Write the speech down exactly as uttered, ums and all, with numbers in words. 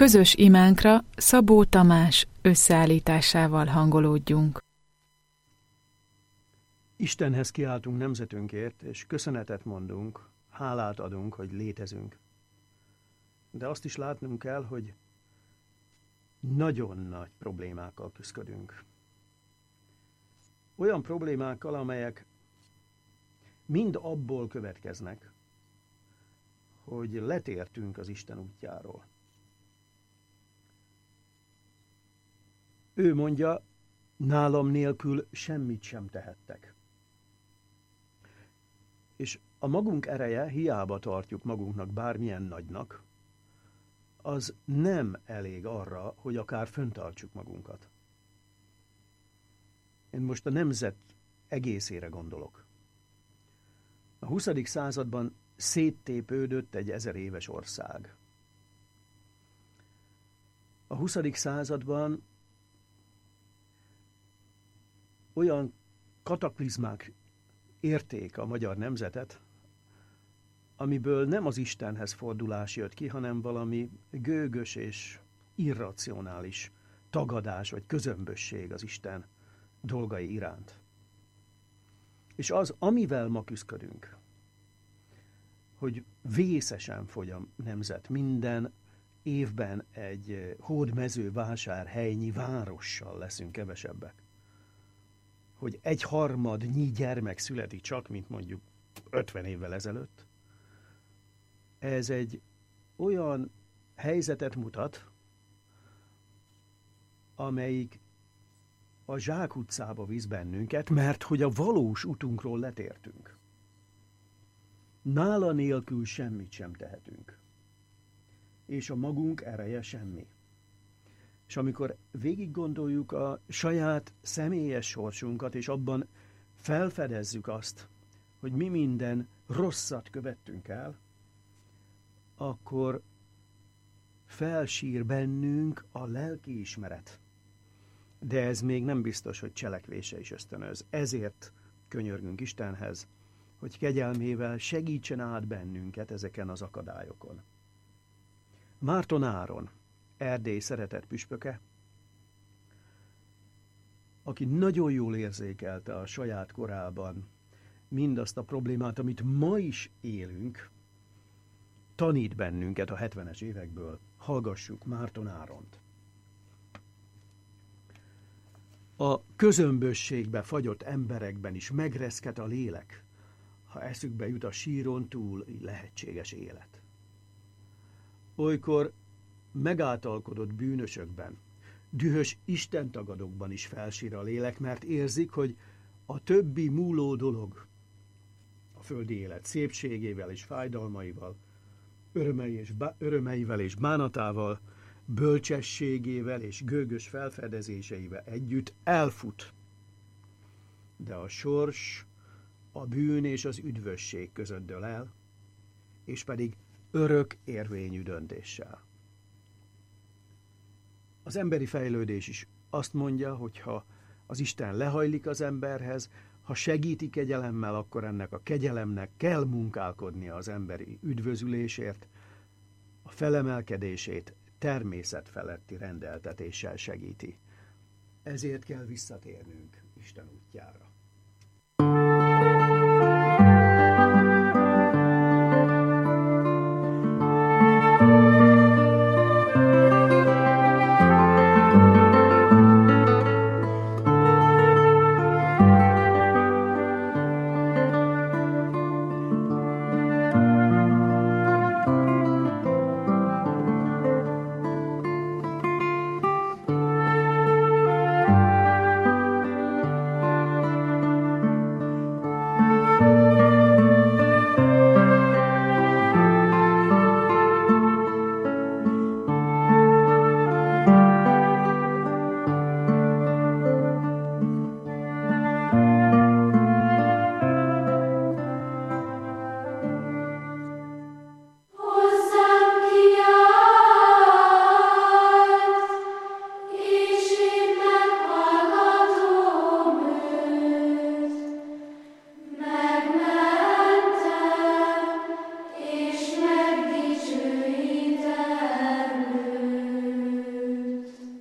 közös imánkra Szabó Tamás összeállításával hangolódjunk. Istenhez kiáltunk nemzetünkért, és köszönetet mondunk, hálát adunk, hogy létezünk. De azt is látnunk kell, hogy nagyon nagy problémákkal küszködünk. Olyan problémákkal, amelyek mind abból következnek, hogy letértünk az Isten útjáról. Ő mondja, nálam nélkül semmit sem tehettek. És a magunk ereje, hiába tartjuk magunknak bármilyen nagynak, az nem elég arra, hogy akár föntartsuk magunkat. Én most a nemzet egészére gondolok. A huszadik században széttépődött egy ezer éves ország. A huszadik században olyan kataklizmák érték a magyar nemzetet, amiből nem az Istenhez fordulás jött ki, hanem valami gőgös és irracionális tagadás vagy közömbösség az Isten dolgai iránt. És az, amivel ma küszködünk, hogy vészesen fogy a nemzet, minden évben egy hódmezővásárhelynyi várossal leszünk kevesebbek. Hogy egy harmadnyi gyermek születik csak, mint mondjuk ötven évvel ezelőtt. Ez egy olyan helyzetet mutat, amelyik a zsákutcába visz bennünket, mert hogy a valós utunkról letértünk. Nála nélkül semmit sem tehetünk. És a magunk ereje semmi. És amikor végig gondoljuk a saját személyes sorsunkat, és abban felfedezzük azt, hogy mi minden rosszat követtünk el, akkor felsír bennünk a lelkiismeret. De ez még nem biztos, hogy cselekvése is ösztönöz. Ezért könyörgünk Istenhez, hogy kegyelmével segítsen át bennünket ezeken az akadályokon. Márton Áron, Erdély szeretett püspöke, aki nagyon jól érzékelte a saját korában mindazt a problémát, amit ma is élünk, tanít bennünket a hetvenes évekből. Hallgassuk Márton Áront. A közömbösségbe fagyott emberekben is megreszket a lélek, ha eszükbe jut a síron túl lehetséges élet. Olykor megáltalkodott bűnösökben, dühös istentagadókban is felsír a lélek, mert érzik, hogy a többi múló dolog, a földi élet szépségével és fájdalmaival, örömei és bá- örömeivel és bánatával, bölcsességével és gőgös felfedezéseivel együtt elfut. De a sors a bűn és az üdvösség között dől el, és pedig örök érvényű döntéssel. Az emberi fejlődés is azt mondja, hogy ha az Isten lehajlik az emberhez, ha segíti kegyelemmel, akkor ennek a kegyelemnek kell munkálkodnia az emberi üdvözülésért, a felemelkedését természetfeletti rendeltetéssel segíti. Ezért kell visszatérnünk Isten útjára.